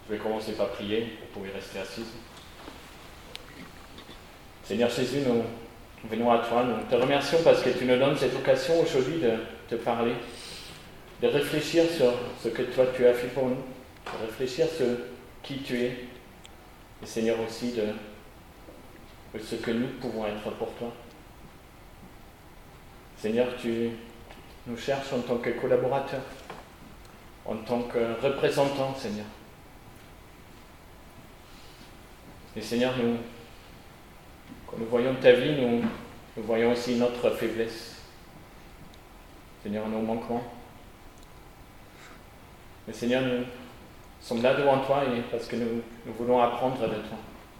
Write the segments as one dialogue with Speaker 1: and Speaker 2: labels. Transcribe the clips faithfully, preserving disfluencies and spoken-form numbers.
Speaker 1: Je vais commencer par prier, vous pouvez rester assis. Seigneur Jésus, nous venons à toi, nous te remercions parce que tu nous donnes cette occasion aujourd'hui de te parler, de réfléchir sur ce que toi tu as fait pour nous, de réfléchir sur qui tu es, et Seigneur aussi de, de ce que nous pouvons être pour toi. Seigneur, tu nous cherches en tant que collaborateurs, en tant que représentants, Seigneur. Et Seigneur, nous, quand nous voyons ta vie, nous, nous voyons aussi notre faiblesse. Seigneur, nos manquements. Mais Seigneur, nous sommes là devant toi et parce que nous, nous voulons apprendre de toi.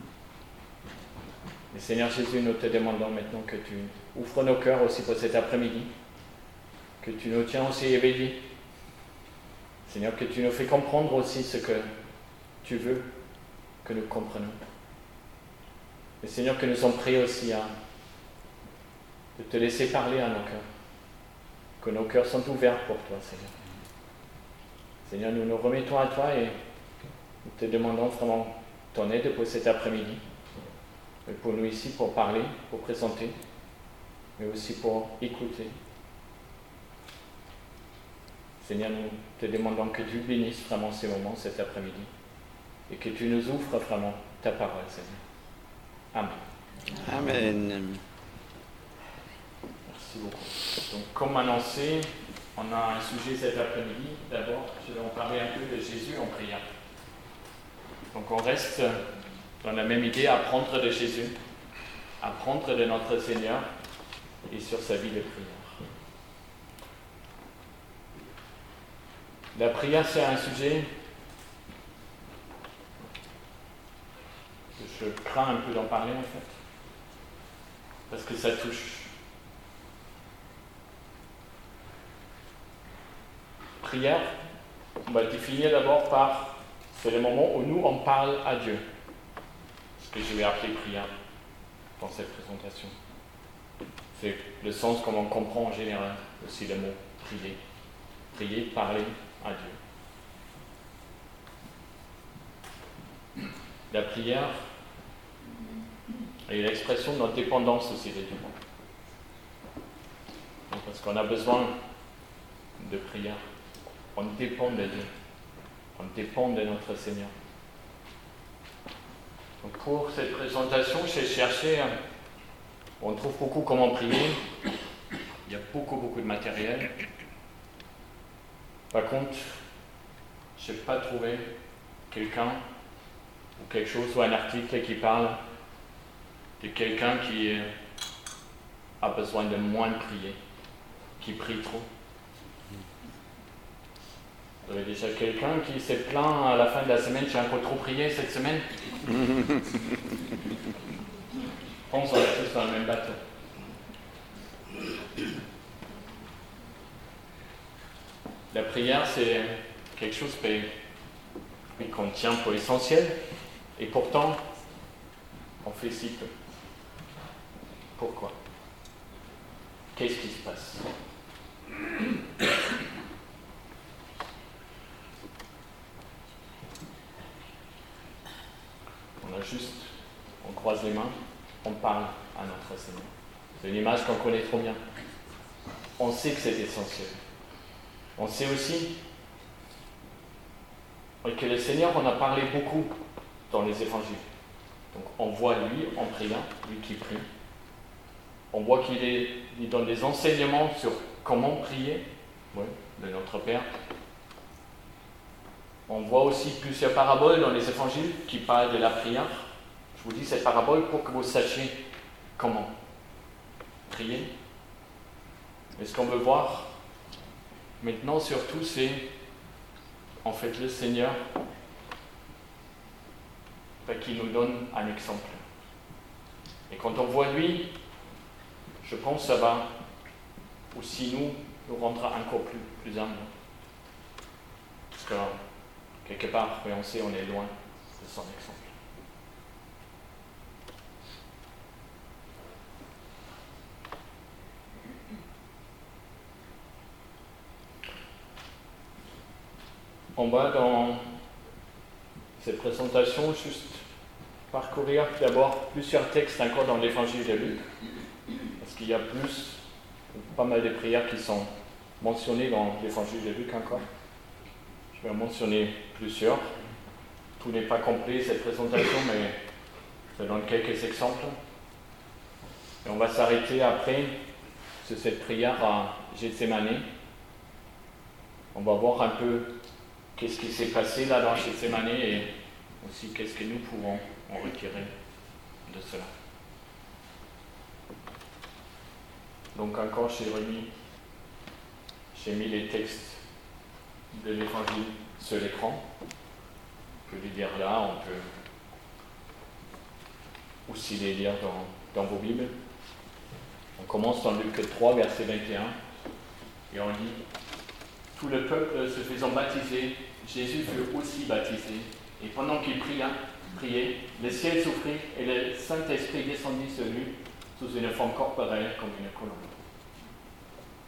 Speaker 1: Et Seigneur Jésus, nous te demandons maintenant que tu ouvres nos cœurs aussi pour cet après-midi, que tu nous tiens aussi éveillés. Seigneur, que tu nous fais comprendre aussi ce que tu veux que nous comprenions. Et Seigneur, que nous sommes prêts aussi à de te laisser parler à nos cœurs. Que nos cœurs sont ouverts pour toi, Seigneur. Seigneur, nous nous remettons à toi et nous te demandons vraiment ton aide pour cet après-midi. Et pour nous ici, pour parler, pour présenter, mais aussi pour écouter. Seigneur, nous te demandons que tu bénisses vraiment ces moments cet après-midi et que tu nous ouvres vraiment ta parole, Seigneur. Amen.
Speaker 2: Amen.
Speaker 1: Merci beaucoup. Donc, comme annoncé, on a un sujet cet après-midi. D'abord, je vais en parler un peu de Jésus en prière. Donc, on reste dans la même idée, apprendre de Jésus, apprendre de notre Seigneur et sur sa vie de prière. La prière, c'est un sujet que je crains un peu d'en parler en fait, parce que ça touche. Prière, on va le définir d'abord par, c'est le moment où nous on parle à Dieu, ce que je vais appeler prière dans cette présentation. C'est le sens comme on comprend en général aussi le mot prier. Prier, parler à Dieu. La prière est l'expression de notre dépendance aussi de Dieu. Donc, parce qu'on a besoin de prière. On dépend de Dieu. On dépend de notre Seigneur. Donc pour cette présentation, j'ai cherché, on trouve beaucoup comment prier. Il y a beaucoup, beaucoup de matériel. Par contre, je n'ai pas trouvé quelqu'un ou quelque chose ou un article qui parle de quelqu'un qui a besoin de moins prier, qui prie trop. Vous avez déjà quelqu'un qui s'est plaint à la fin de la semaine, j'ai encore trop prié cette semaine? Je pense qu'on est tous dans le même bateau. La prière, c'est quelque chose qu'on tient pour essentiel, et pourtant, on fait si peu. Pourquoi? Qu'est-ce qui se passe? On a juste, on croise les mains, on parle à notre Seigneur. C'est une image qu'on connaît trop bien. On sait que c'est essentiel. On sait aussi que le Seigneur en a parlé beaucoup dans les évangiles. Donc on voit lui en priant, lui qui prie. On voit qu'il est, il donne des enseignements sur comment prier, oui, de notre Père. On voit aussi plusieurs paraboles dans les évangiles qui parlent de la prière. Je vous dis cette parabole pour que vous sachiez comment prier. Et ce qu'on veut voir maintenant surtout, c'est en fait le Seigneur qui nous donne un exemple. Et quand on voit lui, je pense que ça va aussi nous, nous rendre encore plus, plus humbles. Parce que quelque part, oui, on sait, on est loin de son exemple. On va dans cette présentation, juste parcourir d'abord plusieurs textes encore dans l'évangile de Luc, parce qu'il y a plus, pas mal de prières qui sont mentionnées dans l'évangile de Luc encore. Je vais en mentionner plusieurs. Tout n'est pas complet cette présentation, mais je donne quelques exemples. Et on va s'arrêter après sur cette prière à Gethsémani. On va voir un peu qu'est-ce qui s'est passé là dans Gethsémani et aussi qu'est-ce que nous pouvons en retirer de cela. Donc encore j'ai remis, j'ai mis les textes de l'évangile sur l'écran. On peut les lire là, on peut aussi les lire dans, dans vos Bibles. On commence dans Luc trois, verset vingt et un, et on lit « Tout le peuple se faisant baptiser, Jésus fut aussi baptisé, et pendant qu'il pria, priait, le ciel s'ouvrit et le Saint-Esprit descendit sur lui sous une forme corporelle comme une colombe. »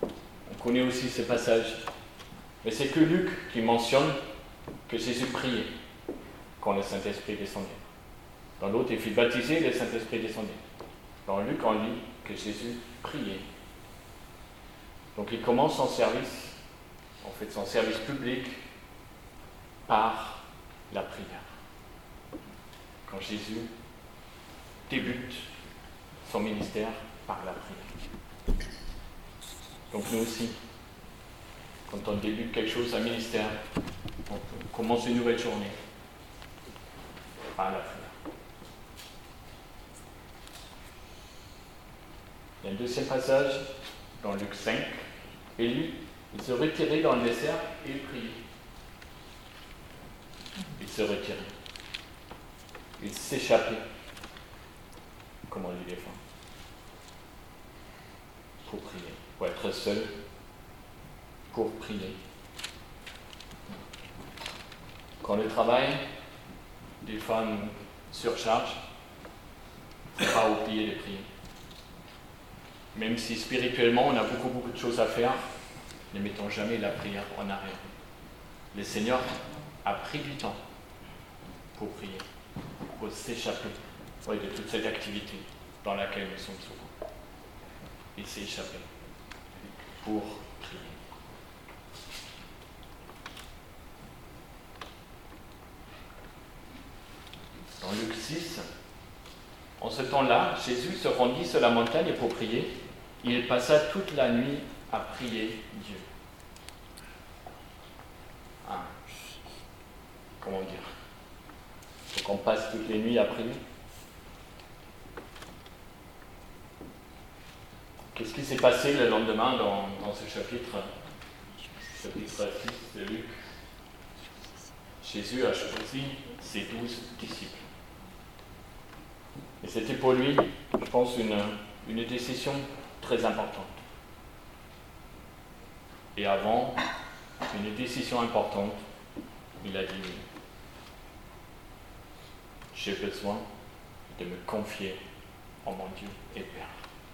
Speaker 1: On connaît aussi ce passage, mais c'est que Luc qui mentionne que Jésus priait quand le Saint-Esprit descendait. Dans l'autre, il fut baptisé, le Saint-Esprit descendait. Dans Luc, on lit que Jésus priait. Donc il commence son service, en fait son service public, par la prière. Quand Jésus débute son ministère par la prière. Donc nous aussi, quand on débute quelque chose, un ministère, on commence une nouvelle journée par la prière. Il y a un deuxième passage dans Luc cinq. Et lui, il se retirait dans le désert et il priait. Il se retirait. Il s'échappait, comme on dit des fois, pour prier, pour être seul, pour prier. Quand le travail, des fois, nous surcharge, il ne faut pas oublier de prier. Même si spirituellement on a beaucoup beaucoup de choses à faire, ne mettons jamais la prière en arrière. Le Seigneur a pris du temps pour prier, pour s'échapper ouais, de toute cette activité dans laquelle nous sommes souvent. Il s'est échappé pour prier. Dans Luc six, en ce temps-là, Jésus se rendit sur la montagne pour prier. Il passa toute la nuit à prier Dieu. Ah. Comment dire? Il faut qu'on passe toutes les nuits à prier. Qu'est-ce qui s'est passé le lendemain dans, dans ce chapitre, chapitre six de Luc? Jésus a choisi ses douze disciples. Et c'était pour lui, je pense, une, une décision très importante. Et avant, une décision importante, il a dit, j'ai besoin de me confier en mon Dieu et Père.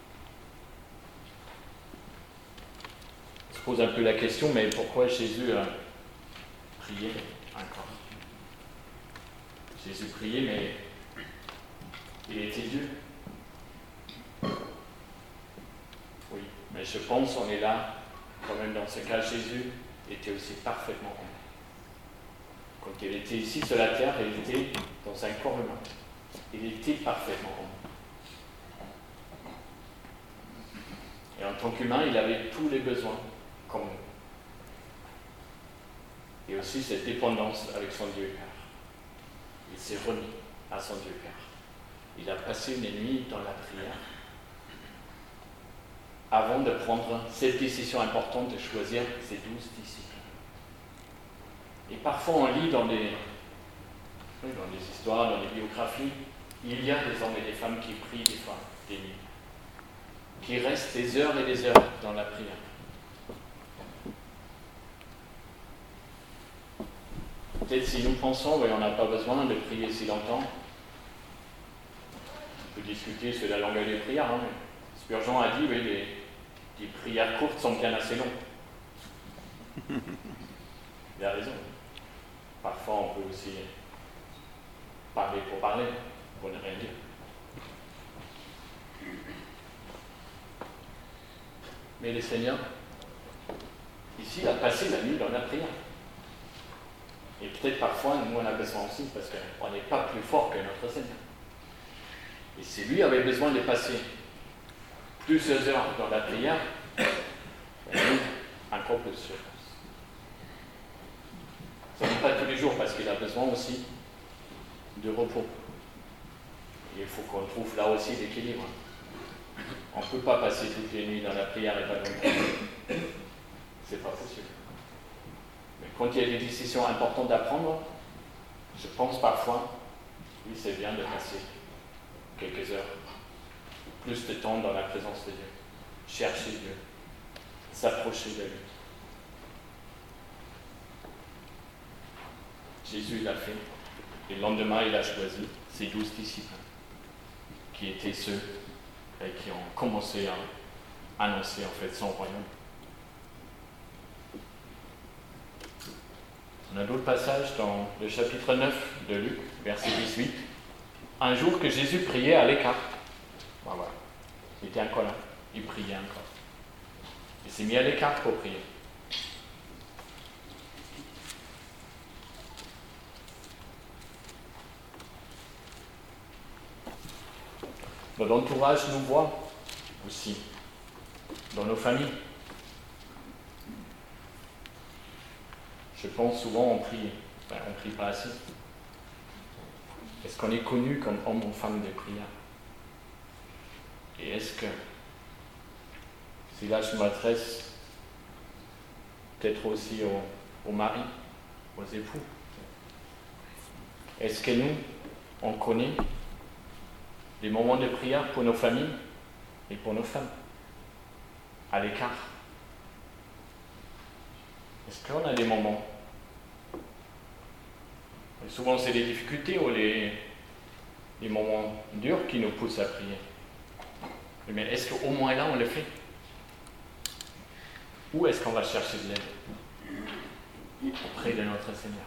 Speaker 1: On se pose un peu la question, mais pourquoi Jésus a prié encore? Jésus priait, mais il était Dieu. Oui, mais je pense qu'on est là, quand même dans ce cas, Jésus était aussi parfaitement homme. Quand il était ici sur la terre, il était dans un corps humain. Il était parfaitement homme. Et en tant qu'humain, il avait tous les besoins comme nous. Et aussi cette dépendance avec son Dieu Père. Il s'est remis à son Dieu Père. Il a passé une nuit dans la prière avant de prendre cette décision importante de choisir ses douze disciples. Et parfois on lit dans des, dans des histoires, dans des biographies, il y a des hommes et des femmes qui prient des fois des nuits, qui restent des heures et des heures dans la prière. Peut-être si nous pensons, oui, on n'a pas besoin de prier si longtemps. On peut discuter sur la longueur des prières. Hein, mais Spurgeon a dit, oui, les, les prières courtes sont bien assez longues. Il a raison. Parfois, on peut aussi parler pour parler, pour ne rien dire. Mais le Seigneur, ici, il a passé la nuit dans la prière. Et peut-être parfois, nous, on a besoin aussi, parce qu'on n'est pas plus fort que notre Seigneur. Et si lui avait besoin de passer plusieurs heures dans la prière, nous, encore plus, je pense. Ça n'est pas tous les jours, parce qu'il a besoin aussi de repos. Et il faut qu'on trouve là aussi l'équilibre. On ne peut pas passer toutes les nuits dans la prière et pas dormir. C'est pas possible. Mais quand il y a des décisions importantes à prendre, je pense parfois, oui, c'est bien de passer quelques heures, plus de temps dans la présence de Dieu, chercher Dieu, s'approcher de lui. Jésus l'a fait, et le lendemain, il a choisi ses douze disciples, qui étaient ceux et qui ont commencé à annoncer en fait son royaume. On a d'autres passages dans le chapitre neuf de Luc, verset dix-huit. Un jour que Jésus priait à l'écart. Ben voilà. Il était encore là. Il priait encore. Il s'est mis à l'écart pour prier. Notre entourage nous voit aussi, dans nos familles. Je pense souvent on prie, enfin, on prie pas assez. Est-ce qu'on est connu comme homme ou femme de prière? Et est-ce que, si là je m'adresse peut-être aussi aux, aux maris, aux époux, est-ce que nous, on connaît les moments de prière pour nos familles et pour nos femmes, à l'écart? Est-ce qu'on a des moments? Et souvent c'est les difficultés ou les, les moments durs qui nous poussent à prier. Mais est-ce qu'au moins là on le fait? Ou est-ce qu'on va chercher de l'aide auprès de notre Seigneur?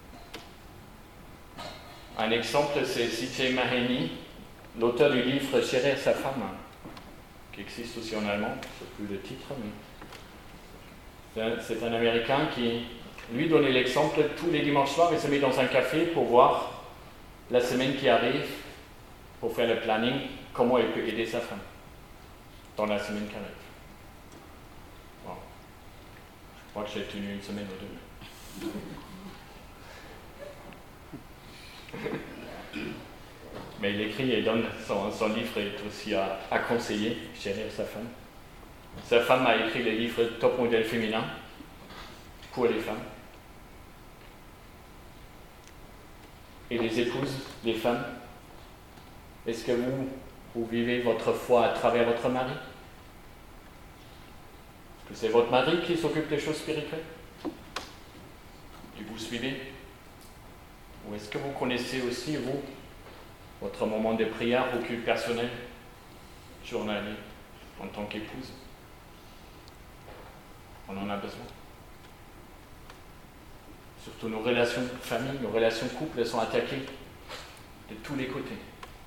Speaker 1: Un exemple, c'est C J Mahoney, l'auteur du livre Chérir sa femme, qui existe aussi en allemand, je ne sais plus le titre, mais c'est un Américain qui, lui, donnait l'exemple tous les dimanches soirs, il se met dans un café pour voir la semaine qui arrive, pour faire le planning, comment il peut aider sa femme dans la semaine qui arrive. Bon. Je crois que j'ai tenu une semaine ou deux. Mais il écrit et donne, son, son livre est aussi à, à conseiller, chérir sa femme. Sa femme a écrit le livre Top modèle féminin pour les femmes. Et les épouses, les femmes, est-ce que vous, vous vivez votre foi à travers votre mari? Est-ce que c'est votre mari qui s'occupe des choses spirituelles? Et vous suivez? Ou est-ce que vous connaissez aussi, vous, votre moment de prière au culte personnel, journalier, en tant qu'épouse? On en a besoin. Surtout nos relations famille, nos relations couple, elles sont attaquées de tous les côtés.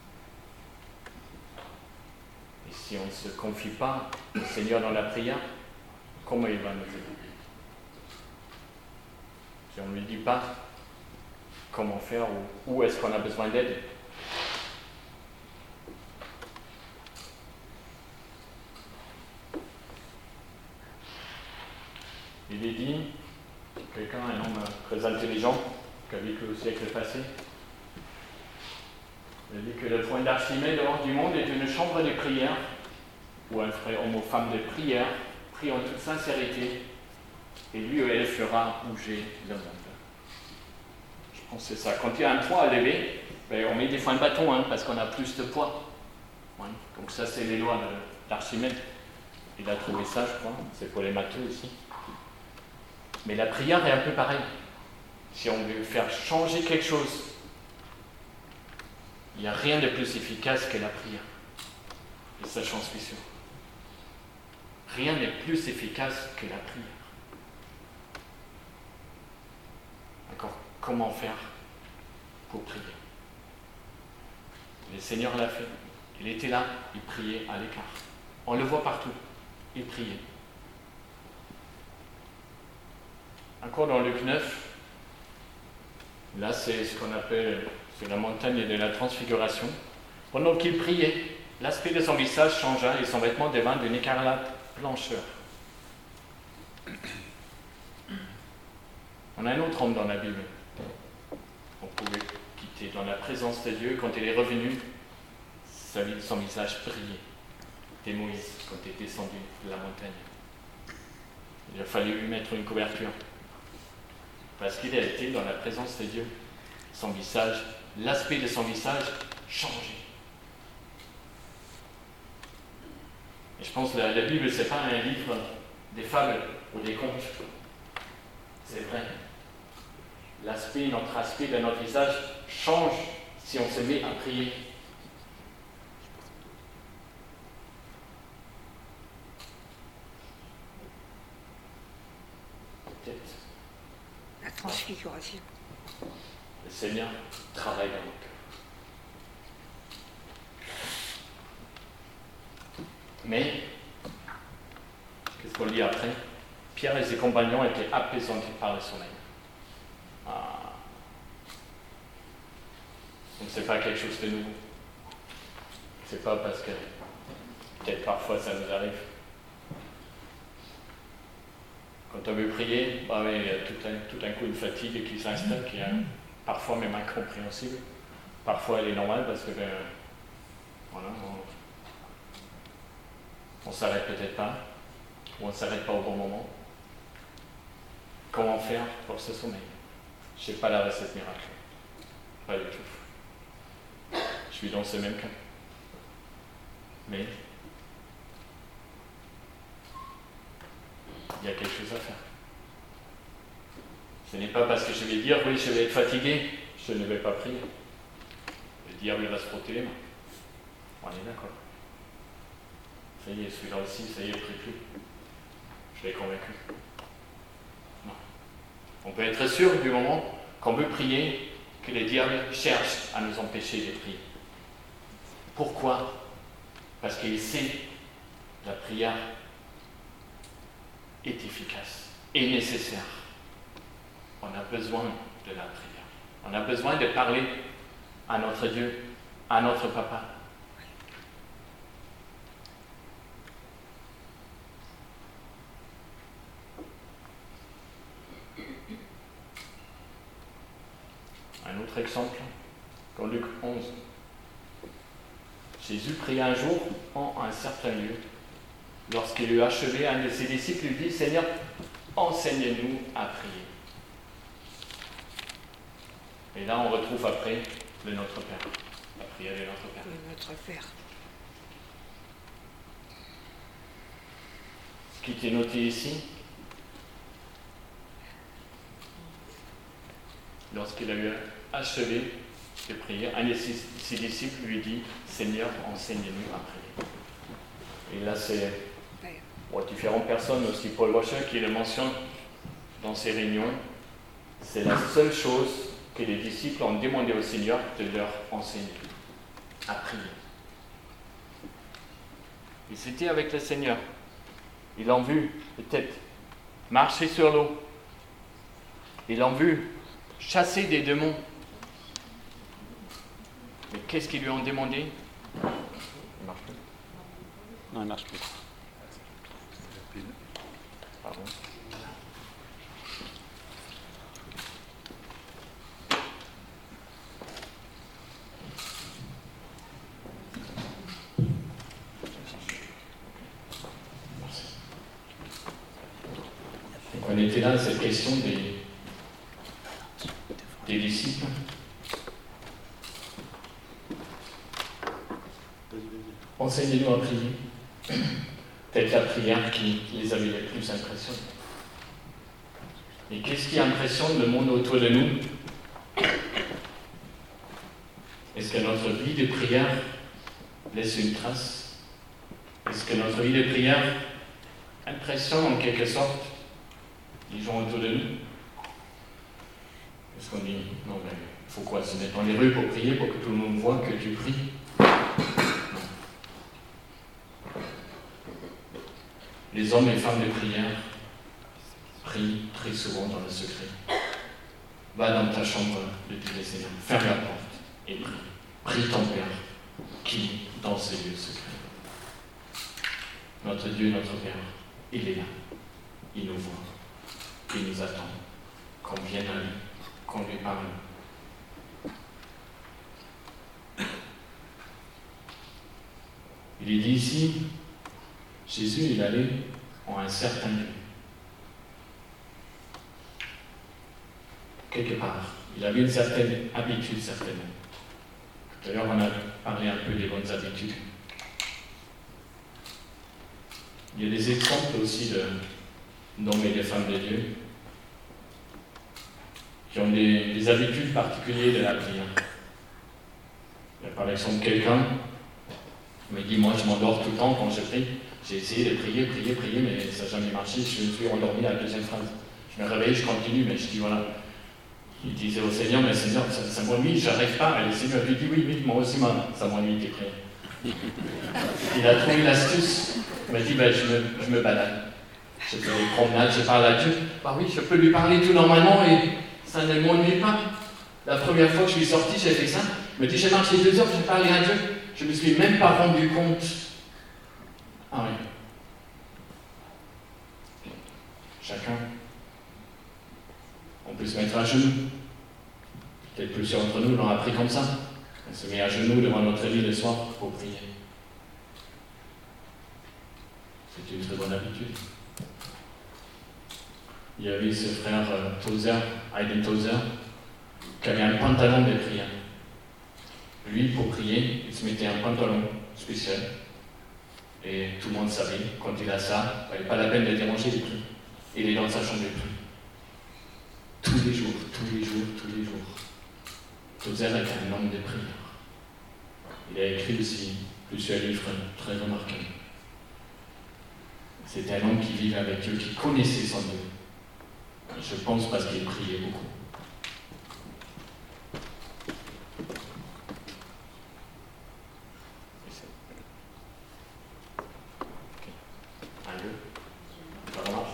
Speaker 1: Et si on ne se confie pas au Seigneur dans la prière, comment il va nous aider? Si on ne lui dit pas comment faire ou où est-ce qu'on a besoin d'aide, il est dit, quelqu'un, un homme très intelligent, qui a vécu au siècle passé, il dit que le point d'Archimède hors du monde est une chambre de prière, où un frère homme ou femme de prière prie en toute sincérité, et lui ou elle fera bouger le monde. Je pense que c'est ça. Quand il y a un poids à lever, ben on met des fois un bâton, hein, parce qu'on a plus de poids. Ouais. Donc ça, c'est les lois d'Archimède. Il a trouvé ça, je crois. C'est pour les matheux aussi. Mais la prière est un peu pareil. Si on veut faire changer quelque chose, il n'y a rien de plus efficace que la prière. Et ça, j'en suis sûr. Rien n'est plus efficace que la prière. Encore, comment faire pour prier? Le Seigneur l'a fait. Il était là, il priait à l'écart. On le voit partout, il priait. Encore dans Luc neuf, là c'est ce qu'on appelle c'est la montagne de la transfiguration. Pendant qu'il priait, l'aspect de son visage changea et son vêtement devint d'une écarlate blancheur. On a un autre homme dans la Bible. On pouvait quitter dans la présence de Dieu. Quand il est revenu, son visage brillait. C'était Moïse quand il est descendu de la montagne. Il a fallu lui mettre une couverture. Parce qu'il a été dans la présence de Dieu. Son visage, l'aspect de son visage changeait. Et je pense que la, la Bible, ce n'est pas un livre des fables ou des contes. C'est vrai. L'aspect, notre aspect de notre visage change si on se met à prier. Peut-être.
Speaker 3: La transfiguration.
Speaker 1: Le Seigneur travaille dans nos cœurs. Mais, qu'est-ce qu'on lit après? Pierre et ses compagnons étaient apaisantis par le sommeil. Ah. Donc c'est pas quelque chose de nouveau. C'est pas parce que peut-être parfois ça nous arrive. Quand on veut prier, bah oui, il y a tout un, tout un coup une fatigue qui s'installe, qui est parfois même incompréhensible. Parfois elle est normale parce que ben, voilà, on ne s'arrête peut-être pas, ou on ne s'arrête pas au bon moment. Comment faire pour ce sommeil? Je n'ai pas la recette miracle. Pas du tout. Je suis dans ce même cas. Mais il y a quelque chose à faire. Ce n'est pas parce que je vais dire, oui, je vais être fatigué, je ne vais pas prier. Le diable va se frotter les mains. On est d'accord. Ça y est, celui-là aussi, ça y est, il ne prie plus. Je l'ai convaincu. Non. On peut être sûr du moment qu'on veut prier que le diable cherche à nous empêcher de prier. Pourquoi? Parce qu'il sait que la prière est efficace et nécessaire. On a besoin de la prière. On a besoin de parler à notre Dieu, à notre Papa. Un autre exemple, dans Luc onze. Jésus pria un jour en un certain lieu. Lorsqu'il eut achevé, un de ses disciples lui dit, « Seigneur, enseigne-nous à prier. » Et là, on retrouve après le Notre Père, la prière de Notre Père.
Speaker 3: Le Notre Père.
Speaker 1: Ce qui était noté ici, lorsqu'il a eu achevé de prier, un de ses disciples lui dit, « Seigneur, enseigne-nous à prier. » Et là, c'est pour différentes personnes, aussi Paul Washer qui le mentionne dans ses réunions. C'est la seule chose que les disciples ont demandé au Seigneur de leur enseigner, à prier. Ils étaient avec le Seigneur. Ils l'ont vu, peut-être, marcher sur l'eau. Ils l'ont vu chasser des démons. Mais qu'est-ce qu'ils lui ont demandé? Il marche plus.
Speaker 2: Non, il ne marche plus.
Speaker 1: Pardon. On était là à cette question des, des disciples. Enseignez-nous à prier. Peut-être la prière qui les avait les plus impressionnés. Et qu'est-ce qui impressionne le monde autour de nous? Est-ce que notre vie de prière laisse une trace? Est-ce que notre vie de prière impressionne en quelque sorte les gens autour de nous? Est-ce qu'on dit, non, ben, il faut quoi? Se mettre dans les rues pour prier, pour que tout le monde voit que tu pries? Non. Les hommes et femmes de prière prient très souvent dans le secret. Va dans ta chambre, le dit le Seigneur, ferme la porte et prie. Prie ton Père, qui dans ses lieux secrets. Notre Dieu, notre Père, il est là. Il nous voit. Il nous attend. Qu'on vienne à lui, qu'on lui parle. Il est dit ici, Jésus, il allait en un certain lieu. Quelque part. Il avait une certaine habitude, certainement. Tout à l'heure, on a parlé un peu des bonnes habitudes. Il y a des exemples aussi d'hommes et de femmes de Dieu qui ont des, des habitudes particulières de la prière. Il y a par exemple quelqu'un qui me dit, moi je m'endors tout le temps quand je prie. J'ai essayé de prier, prier, prier, mais ça n'a jamais marché. Je me suis endormi à la deuxième phrase. Je me réveille, je continue, mais je dis voilà. Il disait au Seigneur, mais Seigneur, ça, ça m'ennuie, j'arrive pas. Et le Seigneur lui dit, oui, oui, moi aussi, maman, ça m'ennuie tes prières. Il a trouvé l'astuce. Il m'a dit, ben, je, me, je me balade. Je fais des promenades, je parle à Dieu. Bah oui, je peux lui parler tout normalement et ça ne m'ennuie pas. La première fois que je suis sorti, j'ai fait ça. Il me dit, j'ai marché deux heures, j'ai parlé à Dieu. Je ne me suis même pas rendu compte. Ah oui. Chacun. On peut se mettre à genoux. Peut-être plusieurs d'entre nous l'ont appris comme ça. On se met à genoux devant notre lit le soir pour prier. C'est une très bonne habitude. Il y avait ce frère euh, Tozer, Aiden Tozer, qui avait un pantalon de prière. Lui, pour prier, il se mettait un pantalon spécial. Et tout le monde savait, quand il a ça, il n'y a pas la peine de déranger les prix. Il est dans sa chambre de prière. Tous les jours, tous les jours, tous les jours. Tozer était un homme de prière. Il a écrit aussi plusieurs livres très remarquables. C'était un homme qui vivait avec Dieu, qui connaissait son Dieu. Je pense parce qu'il priait beaucoup. Un lieu. Ça marche.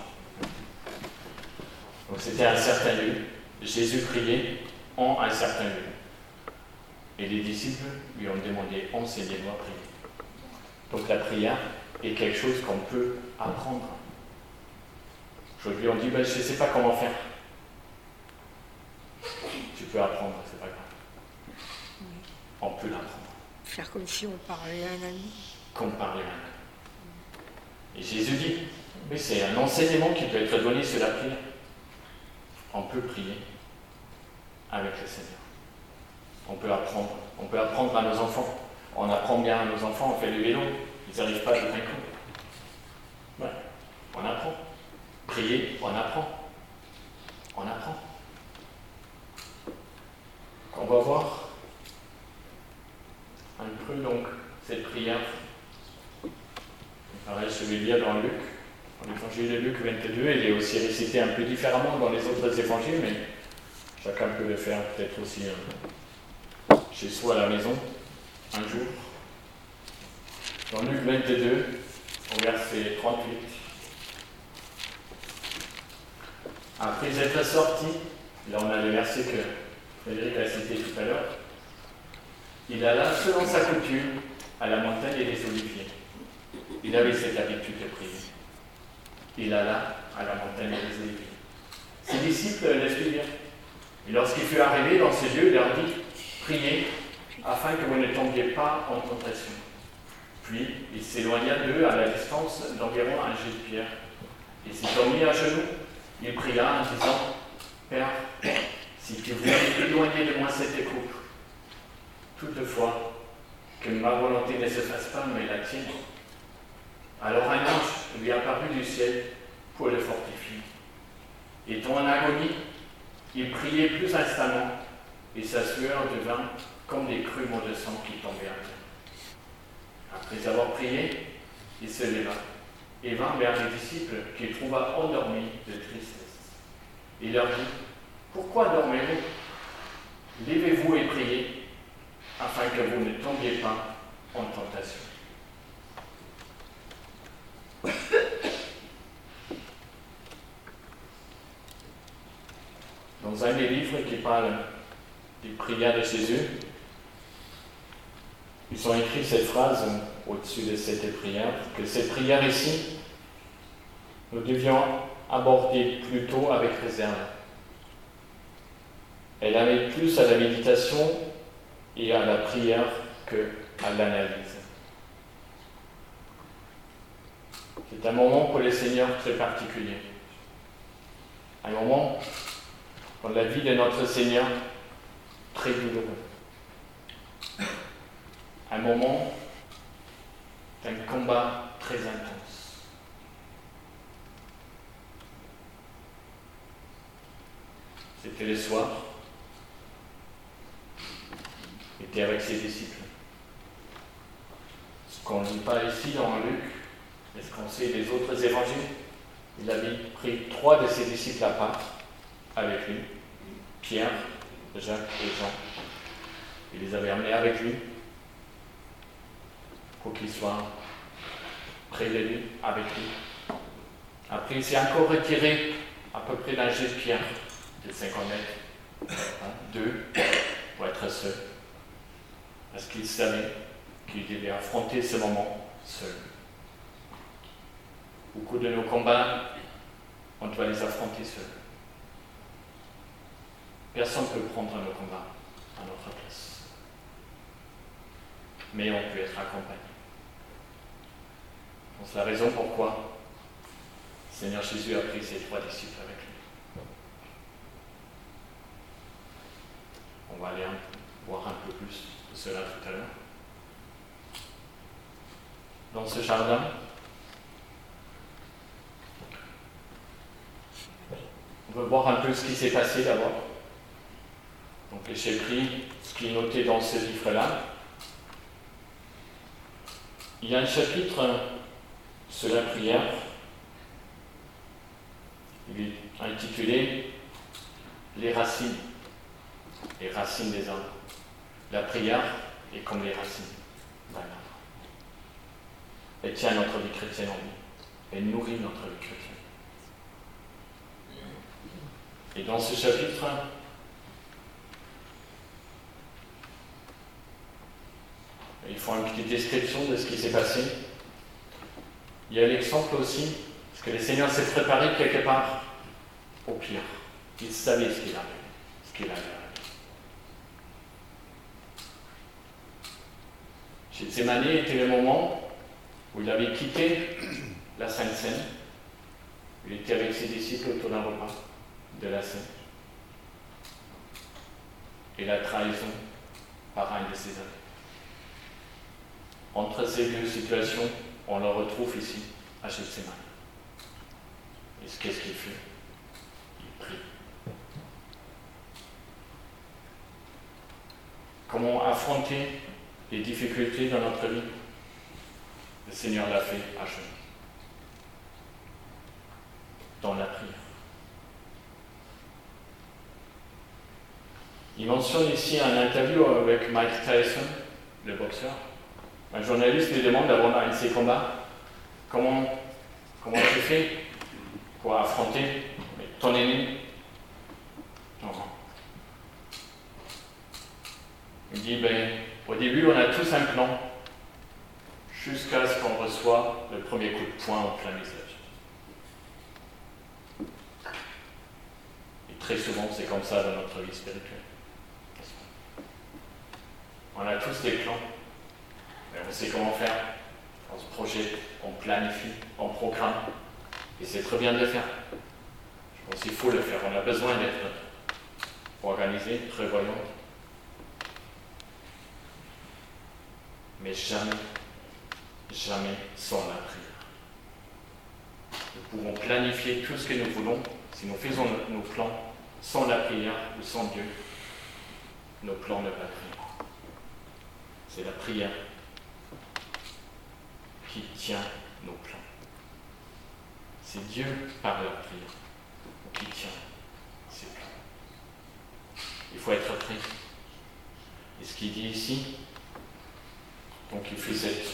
Speaker 1: Donc c'était un certain lieu. Jésus priait en un certain lieu. Et les disciples lui ont demandé, enseignez-nous à prier. Donc la prière est quelque chose qu'on peut apprendre. Aujourd'hui, on dit, ben, je ne sais pas comment faire. Tu peux apprendre, c'est pas grave.
Speaker 3: Oui.
Speaker 1: On peut l'apprendre.
Speaker 3: Faire comme si on parlait à un ami.
Speaker 1: Comme parler à un ami. Et Jésus dit, oui, c'est un enseignement qui peut être donné sur la prière. On peut prier avec le Seigneur. On peut apprendre. On peut apprendre à nos enfants. On apprend bien à nos enfants, on fait du vélo. Ils n'arrivent pas tout d'un coup. Ouais. On apprend. Prier, on apprend. On apprend. On va voir un peu donc cette prière. Pareil, je vais lire dans Luc, dans l'évangile de Luc vingt-deux. Elle est aussi récitée un peu différemment dans les autres évangiles, mais chacun peut le faire peut-être aussi euh, chez soi à la maison, un jour. Dans Luc vingt-deux, au verset trente-huit. Après être sorti, là on a le verset que Frédéric a cité tout à l'heure, il alla selon sa coutume à la montagne des Oliviers. Il avait cette habitude de prier. Il alla à la montagne des Oliviers. Ses disciples le suivirent. Et lorsqu'il fut arrivé dans ce lieu, il leur dit, priez afin que vous ne tombiez pas en tentation. Puis il s'éloigna d'eux à la distance d'environ un jet de pierre. Il s'étant mis à genoux. Il pria en disant, Père, si tu voulais éloigner de moi cette coupe, toutefois, que ma volonté ne se fasse pas, mais la tienne. Alors un ange lui apparut du ciel pour le fortifier. Étant en agonie, il priait plus instamment, et sa sueur devint comme des grumeaux de sang qui tombaient à terre. Après avoir prié, il se leva et vint vers les disciples qu'il trouva endormis de tristesse. Il leur dit, pourquoi dormez-vous? levez-vous et priez, afin que vous ne tombiez pas en tentation. Dans un des livres qui parle des prières de Jésus, ils ont écrit cette phrase au-dessus de cette prière, que cette prière ici, nous devions aborder plutôt avec réserve. Elle amène plus à la méditation et à la prière qu'à l'analyse. C'est un moment pour les seigneurs très particulier. Un moment dans la vie de notre Seigneur très douloureux. Un moment d'un combat très intense. C'était le soir. Il était avec ses disciples. Ce qu'on ne lit pas ici dans Luc, mais ce qu'on sait des autres évangiles, il avait pris trois de ses disciples à part avec lui, Pierre, Jacques et Jean. Il les avait amenés avec lui pour qu'ils soient près de lui, avec lui. Après, il s'est encore retiré à peu près d'un jet de pierre de cinquante mètres, hein, deux, pour être seul. Parce qu'il savait qu'il devait affronter ce moment seul. Beaucoup de nos combats, on doit les affronter seuls. Personne ne peut prendre nos combats à notre place. Mais on peut être accompagné. C'est la raison pourquoi le Seigneur Jésus a pris ses trois disciples avec lui. On va aller voir un peu plus de cela tout à l'heure. Dans ce jardin, on va voir un peu ce qui s'est passé d'abord. Donc j'ai pris ce qui est noté dans ce livre-là. Il y a un chapitre sur la prière. Il est intitulé « Les racines ». Les racines des hommes. La prière est comme les racines d'un arbre. Elle tient notre vie chrétienne en vie. Elle nourrit notre vie chrétienne. Et dans ce chapitre, ils font une petite description de ce qui s'est passé. Il y a l'exemple aussi, parce que le Seigneur s'est préparé quelque part au pire. Il savait ce qu'il avait, ce qu'il allait arriver. Gethsémani était le moment où il avait quitté la Sainte Seine. Il était avec ses disciples autour d'un repas de la Seine. Et la trahison par un de ses amis. Entre ces deux situations, on le retrouve ici, à Gethsémani. Et qu'est-ce qu'il fait? Il prie. Comment affronter les difficultés dans notre vie? Le Seigneur l'a fait à genoux. Dans la prière. Il mentionne ici un interview avec Mike Tyson, le boxeur. Un journaliste lui demande avant un de ses combats comment, comment tu fais pour affronter ton ennemi. Non. Il dit ben, au début, on a tous un plan jusqu'à ce qu'on reçoit le premier coup de poing au plein visage. Et très souvent, c'est comme ça dans notre vie spirituelle. On a tous des plans. Mais on sait comment faire. On se projette, on planifie, on programme. Et c'est très bien de le faire. Je pense qu'il faut le faire. On a besoin d'être organisé, prévoyant. Mais jamais, jamais sans la prière. Nous pouvons planifier tout ce que nous voulons. Si nous faisons nos plans sans la prière ou sans Dieu, nos plans ne vont pas tenir. C'est la prière qui tient nos plans. C'est Dieu par la prière qui tient ses plans. Il faut être prêt. Et ce qu'il dit ici, donc il fait cette,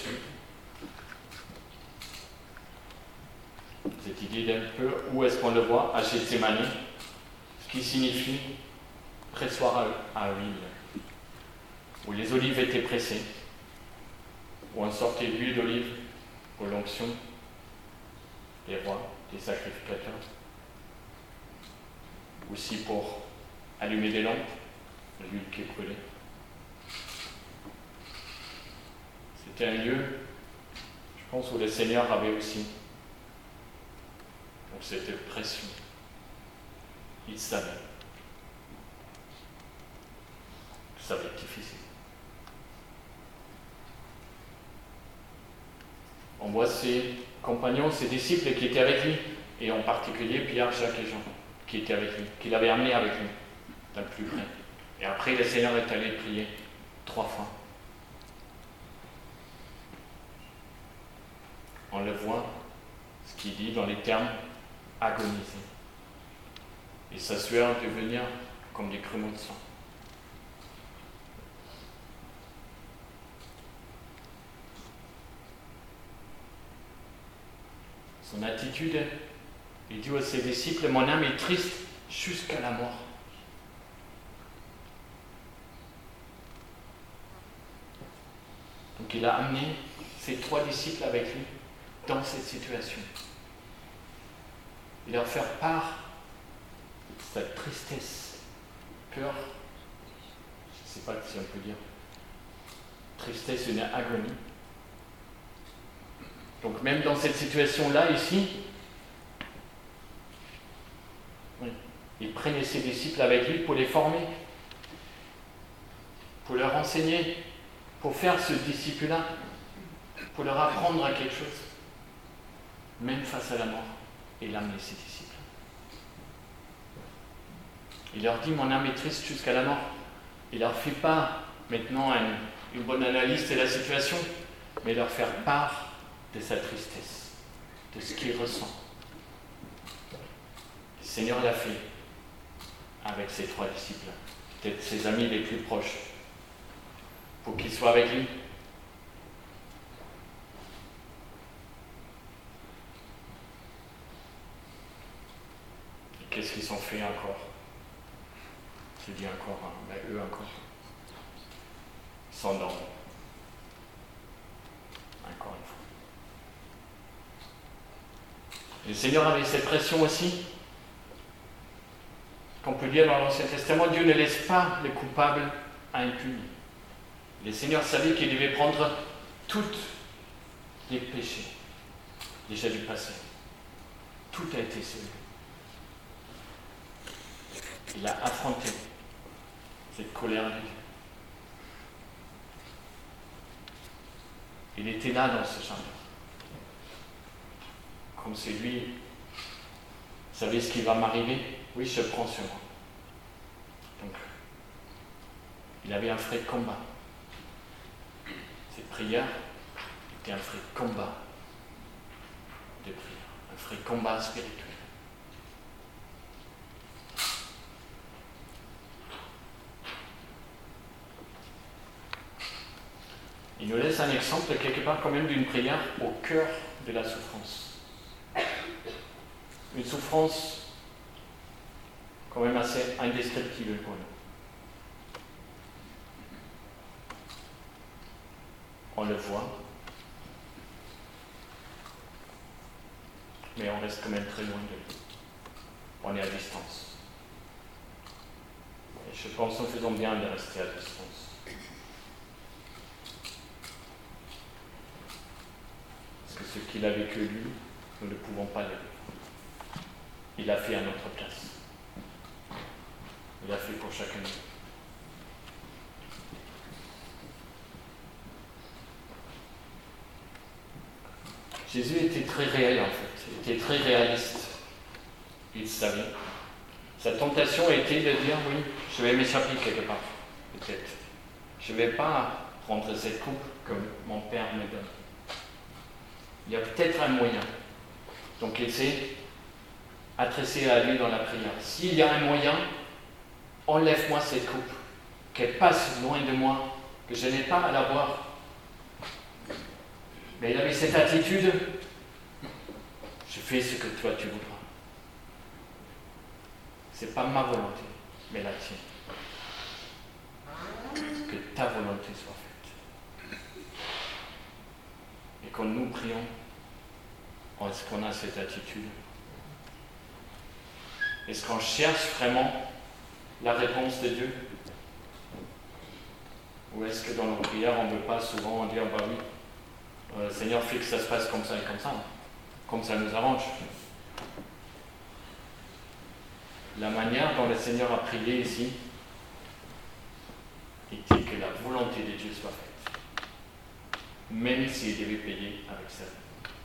Speaker 1: cette idée d'un peu, où est-ce qu'on le voit? À Gethsémani, ce qui signifie pressoir à, à huile, où les olives étaient pressées, où on sortait l'huile d'olive pour l'onction des rois, des sacrificateurs, aussi pour allumer des lampes, l'huile qui brûlait. C'était un lieu, je pense, où le Seigneur avait aussi donc cette pression. Il savait que ça va être difficile. On voit ses compagnons, ses disciples qui étaient avec lui, et en particulier Pierre, Jacques et Jean, qui étaient avec lui, qu'il avait amené avec lui, d'un plus près. Et après, le Seigneur est allé prier trois fois. On le voit, ce qu'il dit dans les termes agonisés. Et sa sueur devenir comme des grumeaux de sang. Son attitude, il dit à ses disciples, mon âme est triste jusqu'à la mort. Donc il a amené ses trois disciples avec lui dans cette situation. Il leur fait part de sa tristesse, peur, je ne sais pas si on peut dire, tristesse, une agonie. Donc même dans cette situation-là, ici, oui, il prenait ses disciples avec lui pour les former, pour leur enseigner, pour faire ce disciple-là, pour leur apprendre à quelque chose, même face à la mort, et l'amener ses disciples. Il leur dit, mon âme est triste jusqu'à la mort. Il leur fait pas maintenant une, une bonne analyse de la situation, mais leur faire part de sa tristesse, de ce qu'il ressent. Le Seigneur l'a fait avec ses trois disciples, peut-être ses amis les plus proches, pour qu'ils soient avec lui. Et qu'est-ce qu'ils ont fait encore? Je dis encore, hein, ben eux encore. Ils s'endorment. Encore une fois. Le Seigneur avait cette pression aussi, qu'on peut lire dans l'Ancien Testament, Dieu ne laisse pas les coupables impunis. Le Seigneur savait qu'il devait prendre tous les péchés déjà du passé. Tout a été sauvé. Il a affronté cette colère de Dieu. Il était là dans ce jardin. Comme c'est lui, vous savez ce qui va m'arriver? Oui, je prends sur moi. Donc, il avait un vrai combat. Cette prière était un vrai combat de prière, un vrai combat spirituel. Il nous laisse un exemple quelque part quand même d'une prière au cœur de la souffrance. Une souffrance quand même assez indescriptible pour nous. On le voit, mais on reste quand même très loin de lui. On est à distance. Et je pense que nous faisons bien de rester à distance. Parce que ce qu'il a vécu lui, nous ne pouvons pas le vivre. Il a fait à notre place. Il a fait pour chacun de nous. Jésus était très réel en fait, il était très réaliste. Il savait. Sa tentation était de dire, oui, je vais m'échapper quelque part, peut-être. Je ne vais pas prendre cette coupe que mon Père me donne. Il y a peut-être un moyen. Donc il s'est adressé à lui dans la prière. S'il y a un moyen, enlève-moi cette coupe. qu'elle passe loin de moi, que je n'ai pas à la voir. Mais il avait cette attitude, je fais ce que toi tu voudras. C'est pas ma volonté, mais la tienne. Que ta volonté soit faite. Et quand nous prions, est-ce qu'on a cette attitude? Est-ce qu'on cherche vraiment la réponse de Dieu? Ou est-ce que dans nos prières, on ne veut pas souvent dire, bah oui, euh, Seigneur, fais que ça se passe comme ça et comme ça, comme ça nous arrange. La manière dont le Seigneur a prié ici était que la volonté de Dieu soit faite, même s'il devait payer avec sa vie.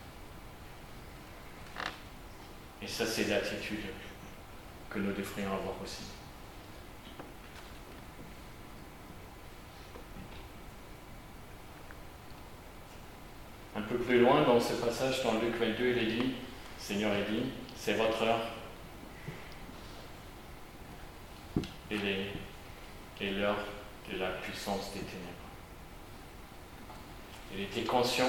Speaker 1: Et ça, c'est l'attitude que nous devrions avoir aussi. Un peu plus loin dans ce passage, dans Luc vingt-deux, il est dit, le Seigneur est dit, c'est votre heure. Et, les, et l'heure de la puissance des ténèbres. Il était conscient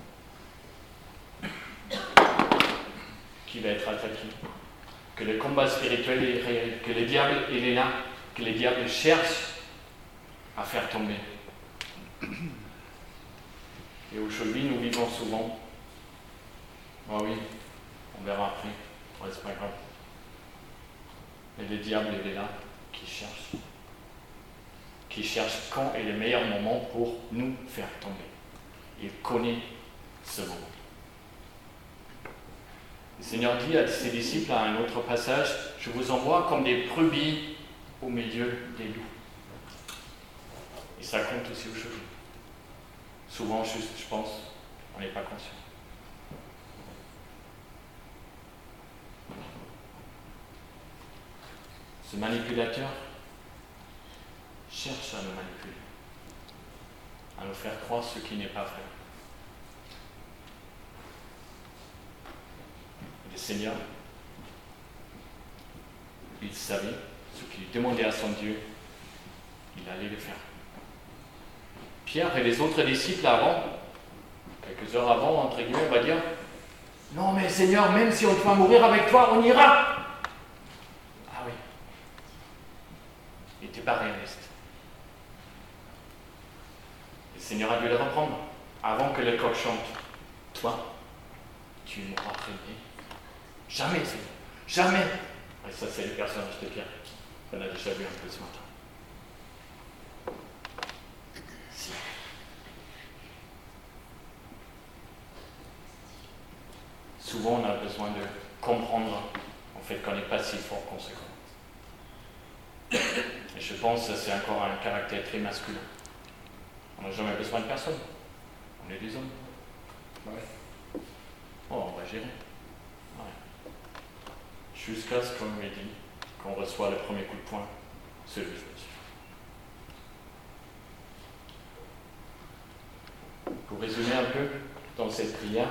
Speaker 1: qu'il va être attaqué, que le combat spirituel est réel, que le diable il est là, que le diable cherche à faire tomber. Et aujourd'hui, nous vivons souvent, ah oui, on verra après, ouais, c'est pas grave. Mais le diable il est là, qui cherche, qui cherche quand est le meilleur moment pour nous faire tomber. Il connaît ce moment. Le Seigneur dit à ses disciples à un autre passage, je vous envoie comme des brebis au milieu des loups. Et ça compte aussi aujourd'hui. Souvent, juste, je pense, on n'est pas conscient. Ce manipulateur cherche à nous manipuler, à nous faire croire ce qui n'est pas vrai. Le Seigneur, il savait ce qu'il demandait à son Dieu, il allait le faire. Pierre et les autres disciples avant, quelques heures avant, entre guillemets, on va dire, non mais Seigneur, même si on doit mourir avec toi, on ira. Ah oui. Il n'était pas réaliste. Le Seigneur a dû le reprendre avant que le coq chante. Toi, tu m'auras prévenu. Jamais, Seigneur. Jamais. Et ça, c'est le personnage de Pierre qu'on a déjà vu un peu ce matin. Si. Souvent, on a besoin de comprendre en fait qu'on n'est pas si fort conséquent. Et je pense que c'est encore un caractère très masculin. On n'a jamais besoin de personne. On est des hommes. Ouais. Oh, on va gérer. Ouais. Jusqu'à ce qu'on lui dit qu'on reçoit le premier coup de poing, celui de Dieu. Pour résumer un peu dans cette prière,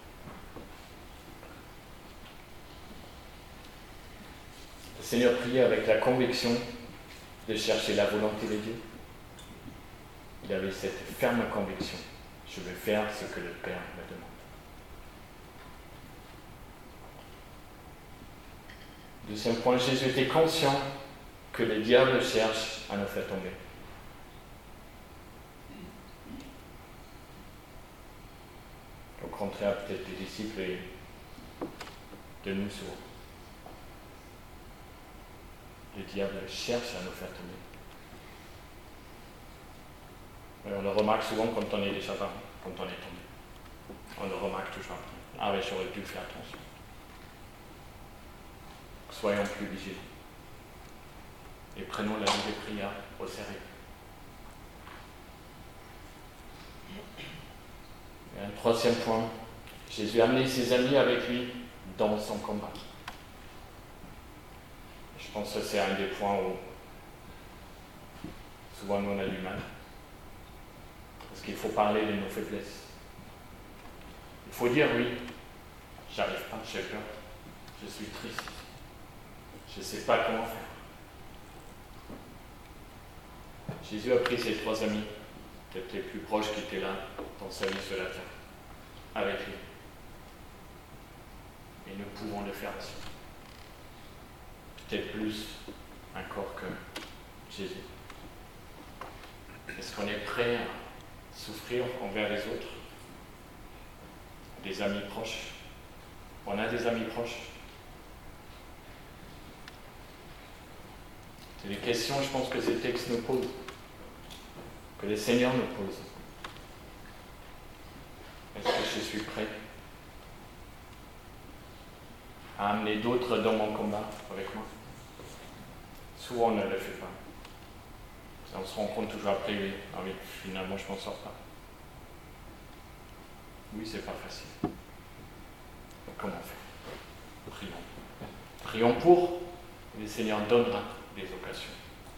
Speaker 1: le Seigneur priait avec la conviction de chercher la volonté de Dieu. Il avait cette ferme conviction. Je vais faire ce que le Père me demande. Deuxième point, Jésus était conscient que le diable cherche à nous faire tomber. Au contraire, peut-être des disciples et de nous souvent. Le diable cherche à nous faire tomber. Et on le remarque souvent quand on est déjà parti, quand on est tombé. On le remarque toujours. Ah ouais, j'aurais dû faire attention. Soyons plus vigilants. Et prenons la vie de prière au sérieux. Et un troisième point, Jésus a amené ses amis avec lui dans son combat. Je pense que c'est un des points où souvent nous on a du mal. Parce qu'il faut parler de nos faiblesses. Il faut dire oui, j'arrive pas, j'ai peur, je suis triste, je ne sais pas comment faire. Jésus a pris ses trois amis, peut-être les plus proches qui étaient là dans sa vie sur la terre, avec lui. Et nous pouvons le faire aussi. Peut-être plus encore que Jésus. Est-ce qu'on est prêt à souffrir envers les autres? Des amis proches? On a des amis proches? C'est des questions, je pense, que ces textes nous posent, que le Seigneur nous pose. Est-ce que je suis prêt à amener d'autres dans mon combat avec moi? Souvent, on ne le fait pas. On se rend compte toujours après, oui, ah oui, finalement, je ne m'en sors pas. Oui, c'est pas facile. Donc, comment faire? Prions. Prions pour, et le Seigneur donnera des occasions.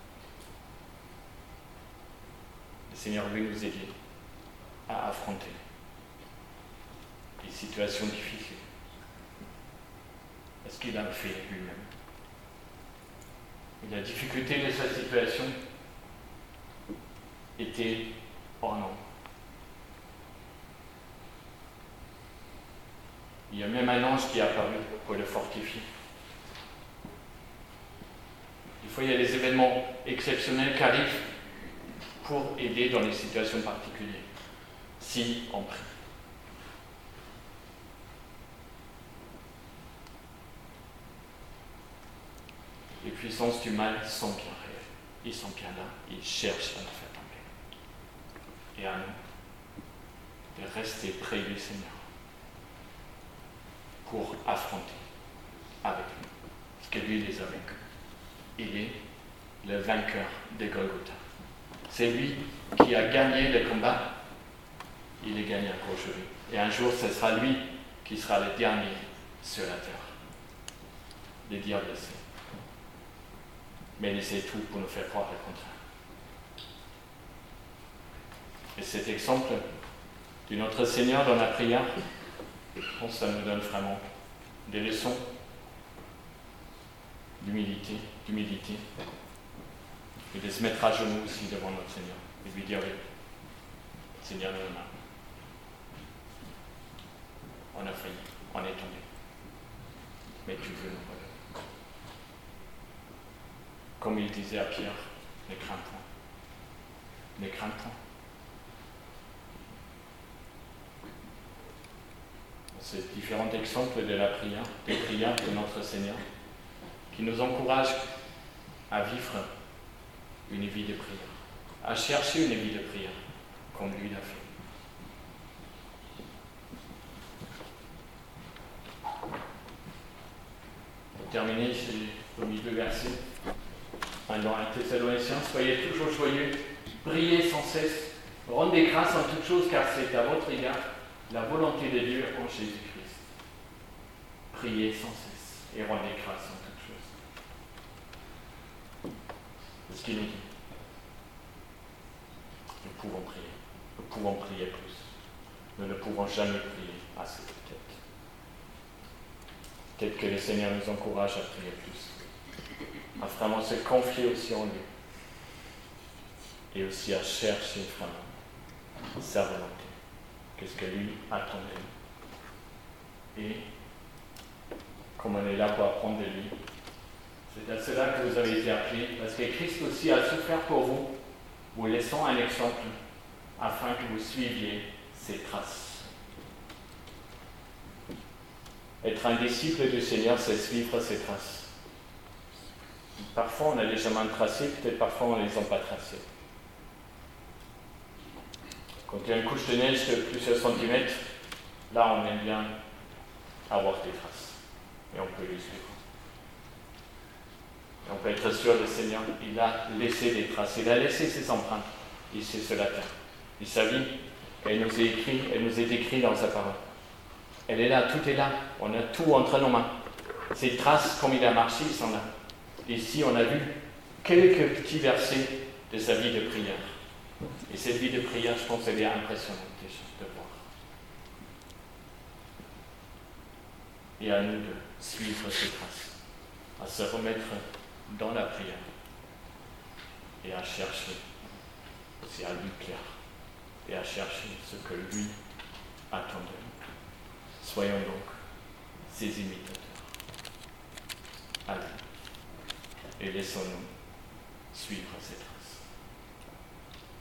Speaker 1: Le Seigneur veut nous aider à affronter des situations difficiles. Est-ce qu'il a fait lui-même? Et la difficulté de sa situation était hors norme. Il y a même un ange qui est apparu pour le fortifier. Des fois, il y a des événements exceptionnels qui arrivent pour aider dans les situations particulières, si on prie. Les puissances du mal sont bien réelles. Ils sont bien là, ils cherchent à nous faire tomber. Et à nous de rester près du Seigneur pour affronter avec lui. Parce que lui les a vaincus. Il est le vainqueur de Golgotha. C'est lui qui a gagné le combat. Il est gagné encore aujourd'hui. Et un jour, ce sera lui qui sera le dernier sur la terre. Le diable le sait. Mais il sait tout pour nous faire croire le contraire. Et cet exemple de notre Seigneur dans la prière, je pense que ça nous donne vraiment des leçons d'humilité, d'humilité, et de se mettre à genoux aussi devant notre Seigneur et lui dire oui, Seigneur, nous en a. On a failli, on est tombé, mais tu veux nous relever. Comme il disait à Pierre, ne crains point, ne crains point. C'est différents exemples de la prière, des prières de notre Seigneur, qui nous encouragent à vivre une vie de prière, à chercher une vie de prière, comme lui l'a fait. Pour terminer, j'ai omis deux versets. Un dans un Thessaloniciens, soyez toujours joyeux, priez sans cesse, rendez grâce en toutes choses, car c'est à votre égard la volonté de Dieu en Jésus-Christ. Priez sans cesse et rendez grâce en toutes choses. C'est ce qu'il nous dit. Nous pouvons prier. Nous pouvons prier plus. Nous ne pouvons jamais prier assez, peut-être. Peut-être que le Seigneur nous encourage à prier plus. À vraiment se confier aussi en lui. Et aussi à chercher vraiment sa volonté. Qu'est-ce que lui attend de nous. Et comme on est là pour apprendre de lui, c'est à cela que vous avez été appelés, parce que Christ aussi a souffert pour vous, vous laissant un exemple, afin que vous suiviez ses traces. Être un disciple du Seigneur, c'est suivre ses traces. Parfois, on a les chemins tracés, peut-être parfois, on ne les a pas tracés. Quand il y a une couche de neige de plusieurs centimètres, là, on aime bien avoir des traces. Et on peut les suivre. Et on peut être sûr, le Seigneur, il a laissé des traces. Il a laissé ses empreintes ici sur la terre. Et sa vie, elle nous est écrite, elle nous est écrite dans sa parole. Elle est là, tout est là. On a tout entre nos mains. Ces traces, comme il a marché, ils sont là. Ici, on a vu quelques petits versets de sa vie de prière. Et cette vie de prière, je pense, elle est impressionnante déjà de voir. Et à nous de suivre ces traces, à se remettre dans la prière et à chercher aussi à lui plaire et à chercher ce que lui attend de nous. Soyons donc ses imitateurs. Allez, et laissons-nous suivre ses traces.